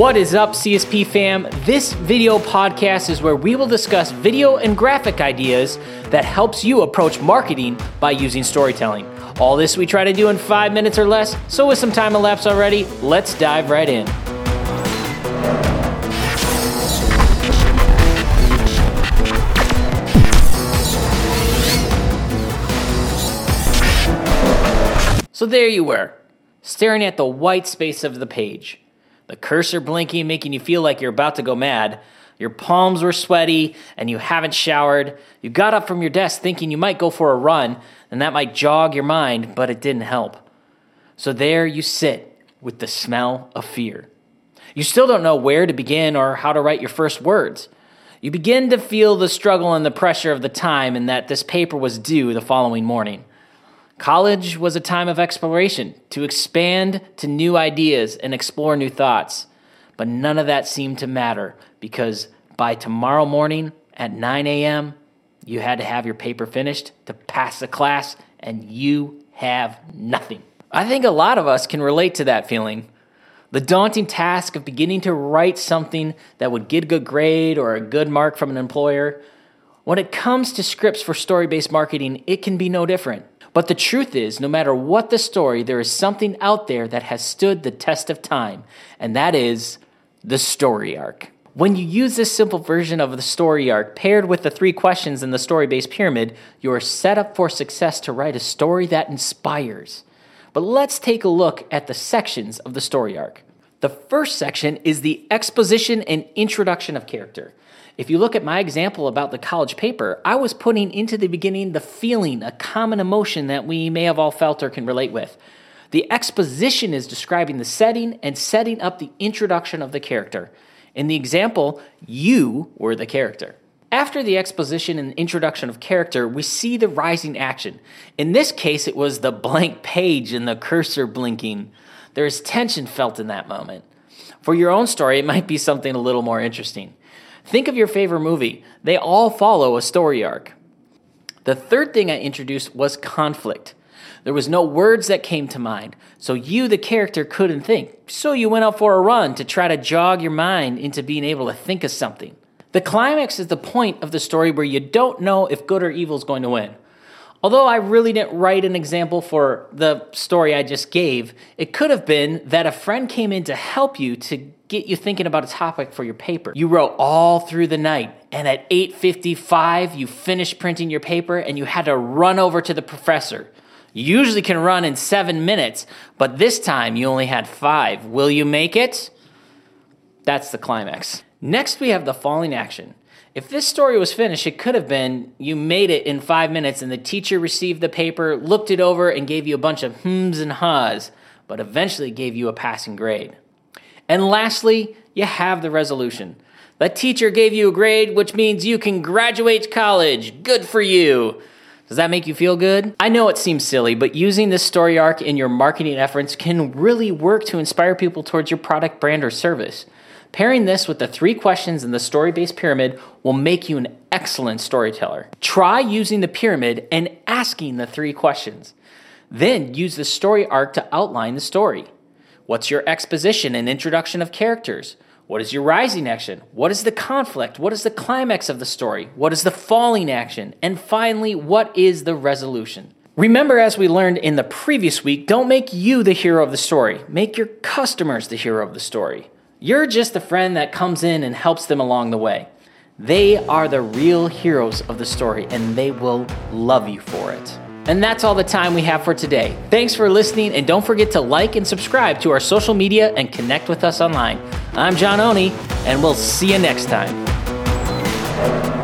What is up, CSP fam? This video podcast is where we will discuss video and graphic ideas that helps you approach marketing by using storytelling. All this we try to do in 5 minutes or less, so with some time elapsed already, let's dive right in. So there you were, staring at the white space of the page. The cursor blinking, making you feel like you're about to go mad. Your palms were sweaty and you haven't showered. You got up from your desk thinking you might go for a run and that might jog your mind, but it didn't help. So there you sit with the smell of fear. You still don't know where to begin or how to write your first words. You begin to feel the struggle and the pressure of the time and that this paper was due the following morning. College was a time of exploration, to expand to new ideas and explore new thoughts. But none of that seemed to matter because by tomorrow morning at 9 a.m., you had to have your paper finished to pass the class, and you have nothing. I think a lot of us can relate to that feeling. The daunting task of beginning to write something that would get a good grade or a good mark from an employer. When it comes to scripts for story-based marketing, it can be no different. But the truth is, no matter what the story, there is something out there that has stood the test of time, and that is the story arc. When you use this simple version of the story arc paired with the 3 questions in the story-based pyramid, you are set up for success to write a story that inspires. But let's take a look at the sections of the story arc. The first section is the exposition and introduction of character. If you look at my example about the college paper, I was putting into the beginning the feeling, a common emotion that we may have all felt or can relate with. The exposition is describing the setting and setting up the introduction of the character. In the example, you were the character. After the exposition and introduction of character, we see the rising action. In this case, it was the blank page and the cursor blinking. There is tension felt in that moment. For your own story, it might be something a little more interesting. Think of your favorite movie. They all follow a story arc. The third thing I introduced was conflict. There was no words that came to mind, so you, the character, couldn't think. So you went out for a run to try to jog your mind into being able to think of something. The climax is the point of the story where you don't know if good or evil is going to win. Although I really didn't write an example for the story I just gave, it could have been that a friend came in to help you to get you thinking about a topic for your paper. You wrote all through the night, and at 8:55, you finished printing your paper, and you had to run over to the professor. You usually can run in 7 minutes, but this time you only had 5. Will you make it? That's the climax. Next, we have the falling action. If this story was finished, it could have been you made it in 5 minutes and the teacher received the paper, looked it over, and gave you a bunch of hms and ha's, but eventually gave you a passing grade. And lastly, you have the resolution. The teacher gave you a grade, which means you can graduate college. Good for you. Does that make you feel good? I know it seems silly, but using this story arc in your marketing efforts can really work to inspire people towards your product, brand, or service. Pairing this with the 3 questions in the story-based pyramid will make you an excellent storyteller. Try using the pyramid and asking the 3 questions. Then use the story arc to outline the story. What's your exposition and introduction of characters? What is your rising action? What is the conflict? What is the climax of the story? What is the falling action? And finally, what is the resolution? Remember, as we learned in the previous week, don't make you the hero of the story. Make your customers the hero of the story. You're just the friend that comes in and helps them along the way. They are the real heroes of the story, and they will love you for it. And that's all the time we have for today. Thanks for listening, and don't forget to like and subscribe to our social media and connect with us online. I'm John Oney, and we'll see you next time.